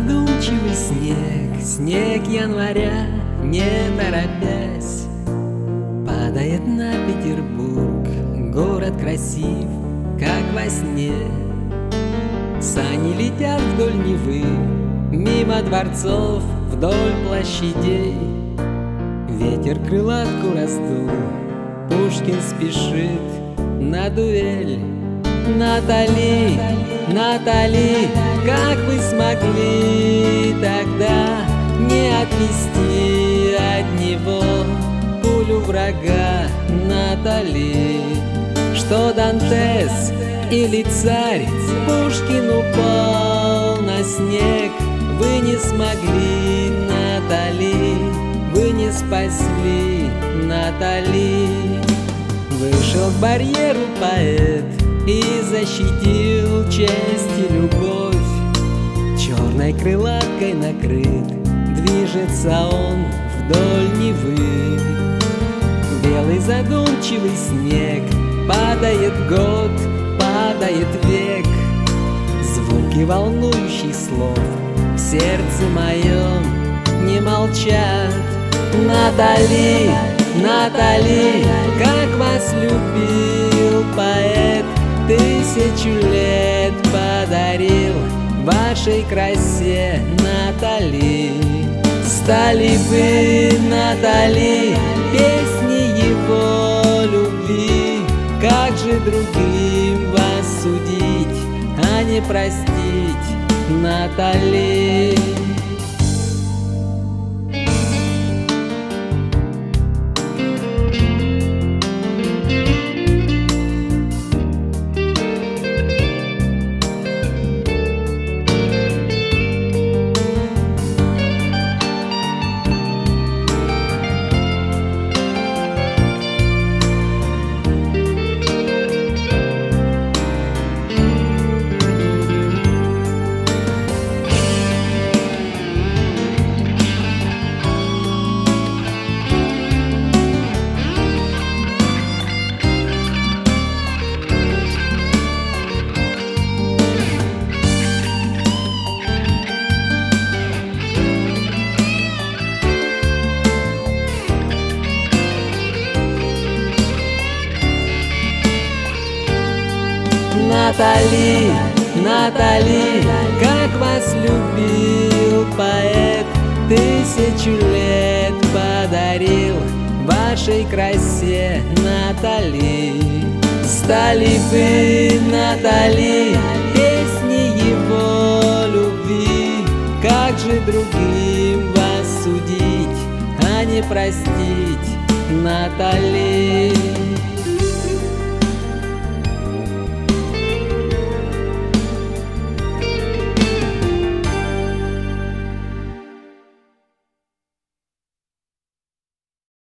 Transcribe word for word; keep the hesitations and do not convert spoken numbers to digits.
задумчивый снег, снег января, не торопясь, падает на Петербург. Город красив, как во сне. Сани летят вдоль Невы, мимо дворцов, вдоль площадей. Ветер крылатку раздул, Пушкин спешит на дуэль. Натали, Натали, как вы смогли тогда не отвести от него пулю врага? Натали, что Дантес или царь, Пушкин упал на снег. Вы не смогли, Натали, вы не спасли, Натали. Вышел к барьеру поэт и защитил честь и любовь. Черной крылаткой накрыт, движется он вдоль Невы. Белый задумчивый снег, падает год, падает век. Звуки волнующих слов в сердце моем не молчат. Натали, Натали, как вас любил поэт, тысячу лет подарил вашей красе, Натали. Стали вы, Натали, песни его любви. Как же другим вас судить, а не простить, Натали? Натали, Натали, как вас любил поэт, тысячу лет подарил вашей красе, Натали. Стали вы, Натали, песни его любви. Как же другим вас судить, а не простить, Натали?